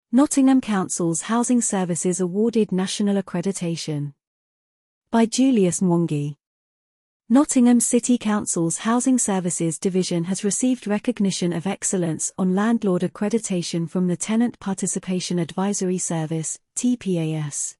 Nottingham Council's Housing Services awarded national accreditation. By Julius Mwangi. Nottingham City Council's Housing Services Division has received recognition of excellence on landlord accreditation from the Tenant Participation Advisory Service, TPAS.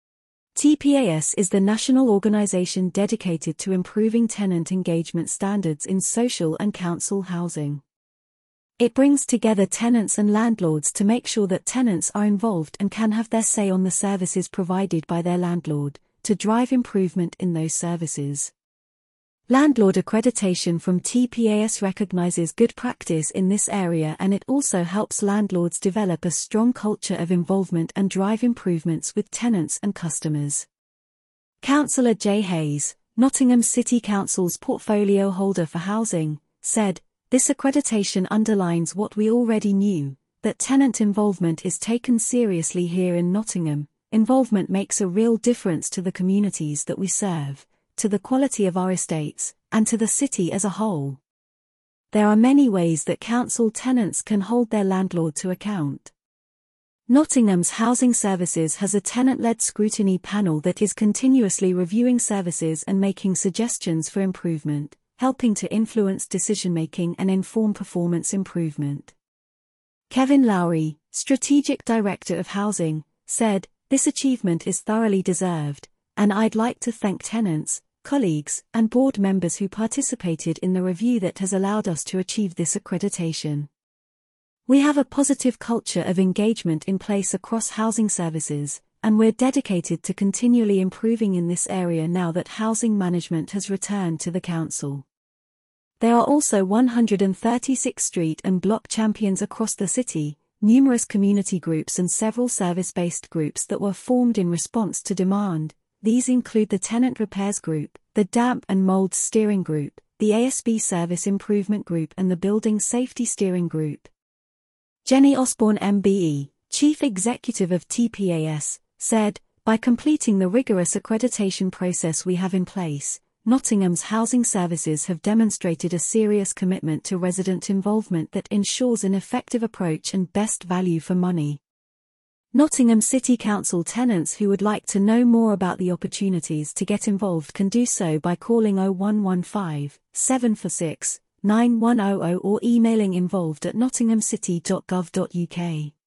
TPAS is the national organisation dedicated to improving tenant engagement standards in social and council housing. It brings together tenants and landlords to make sure that tenants are involved and can have their say on the services provided by their landlord, to drive improvement in those services. Landlord accreditation from TPAS recognizes good practice in this area, and it also helps landlords develop a strong culture of involvement and drive improvements with tenants and customers. Councillor Jay Hayes, Nottingham City Council's portfolio holder for housing, said, "This accreditation underlines what we already knew, that tenant involvement is taken seriously here in Nottingham. Involvement makes a real difference to the communities that we serve, to the quality of our estates, and to the city as a whole." There are many ways that council tenants can hold their landlord to account. Nottingham's Housing Services has a tenant-led scrutiny panel that is continuously reviewing services and making suggestions for improvement, helping to influence decision-making and inform performance improvement. Kevin Lowry, Strategic Director of Housing, said, "This achievement is thoroughly deserved, and I'd like to thank tenants, colleagues, and board members who participated in the review that has allowed us to achieve this accreditation. We have a positive culture of engagement in place across housing services, and we're dedicated to continually improving in this area now that housing management has returned to the council." There are also 136 street and block champions across the city, numerous community groups and several service-based groups that were formed in response to demand. These include the Tenant Repairs Group, the Damp and Mould Steering Group, the ASB Service Improvement Group and the Building Safety Steering Group. Jenny Osborne MBE, Chief Executive of TPAS, said, "By completing the rigorous accreditation process we have in place, Nottingham's housing services have demonstrated a serious commitment to resident involvement that ensures an effective approach and best value for money." Nottingham City Council tenants who would like to know more about the opportunities to get involved can do so by calling 0115 746 9100 or emailing involved@nottinghamcity.gov.uk.